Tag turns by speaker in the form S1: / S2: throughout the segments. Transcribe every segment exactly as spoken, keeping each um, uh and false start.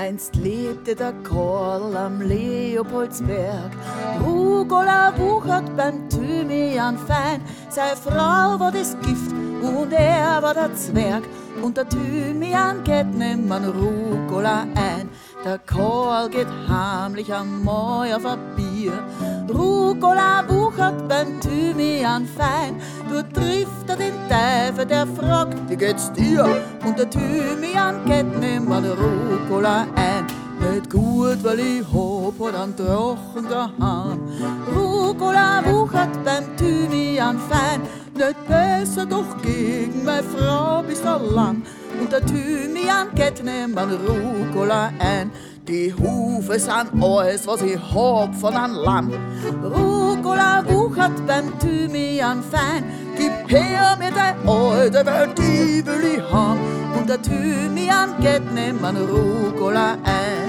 S1: Einst lebte der Karl am Leopoldsberg. Rucola wuchert beim Thymian fein. Seine Frau war das Gift und er war der Zwerg. Und der Thymian geht nimmer Rucola ein. Der Karl geht heimlich am Mai auf ein Bier. Rucola wuchert beim Thymian fein. Du trifft er den Teufel, der fragt, wie geht's dir? Und der Thymian geht nimmer Rucola ein. Nicht gut, weil ich hab halt einen Drachen daheim. Rucola wuchert beim Thymian fein. Nicht besser, doch gegen meine Frau bist allein. Und der Thymian geht nimmer Rucola ein. Die Hufe sind alles, was ich hab von einem Lamm. Rucola wuchert beim Thymian fein. Gib her mir dein alte, weil die will ich haben. Und der Thymian geht nimmer Rucola ein.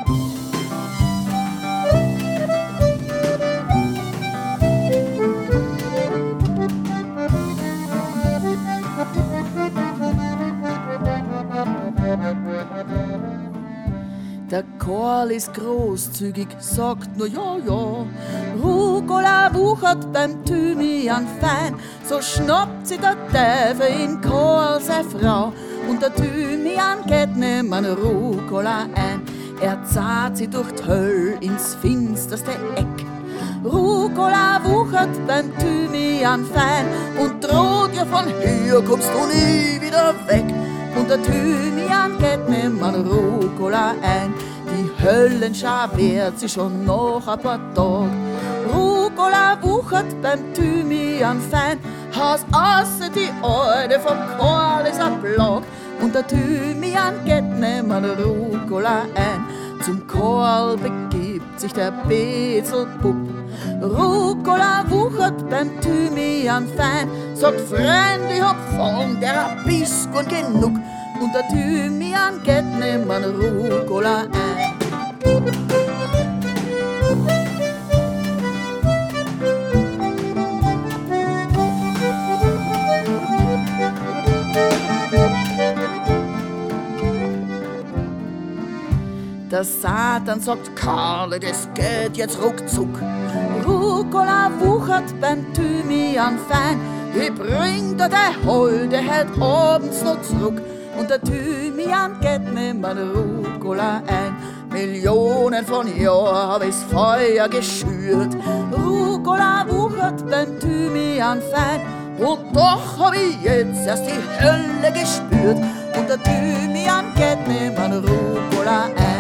S1: Der Karl ist großzügig, sagt nur ja, ja. Rucola wuchert beim Thymian fein. So schnappt sie der Teufel in Karl seine Frau. Und der Thymian geht nimmer Rucola ein. Er zahlt sie durch die Hölle ins finsterste Eck. Rucola wuchert beim Thymian fein. Und droht ja von hier kommst du nie wieder weg. Und der Thymian geht nimmer Rucola ein. Die Höllenschar wehrt sich schon nach ein paar Tagen. Rucola wuchert beim Thymian fein. Haus außer die Alte vom Karl ist ein Plag. Und der Thymian geht nimmer Rucola ein. Zum Karl begibt sich der Bezelbub. Rucola wuchert beim Thymian fein. Sagt, Freund, ich hab von der Bisk und genug. Und der Thymian geht nimmer Rucola ein. Der Satan sagt, Karl, das geht jetzt ruckzuck. Rucola wuchert beim Thymian fein. Ich bring dir die Holde heut abends noch zurück. Und der Thymian geht nimmer Rucola ein. Millionen von Jahren hab ich's Feuer geschürt. Rucola wuchert beim Thymian fein. Und doch hab ich jetzt erst die Hölle gespürt. Und der Thymian geht nimmer Rucola ein.